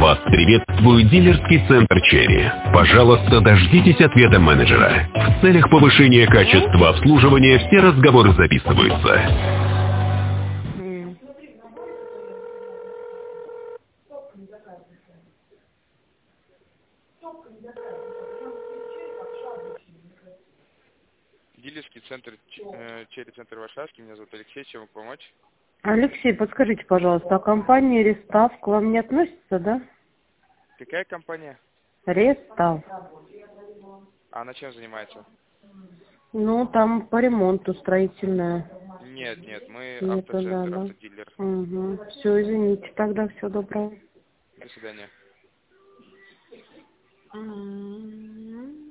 Вас приветствует дилерский центр «Черри». Пожалуйста, дождитесь ответа менеджера. В целях повышения качества обслуживания все разговоры записываются. Дилерский центр «Черри», центр Варшавский. Меня зовут Алексей. Чем могу помочь? Алексей, подскажите, пожалуйста, а компания «Рестав» к вам не относится, да? Какая компания? «Рестав». А она чем занимается? Ну, там по ремонту строительное. Нет, мы Это да, автоцентр, да. автодилер. Угу. Все, извините, тогда всего доброго. До свидания.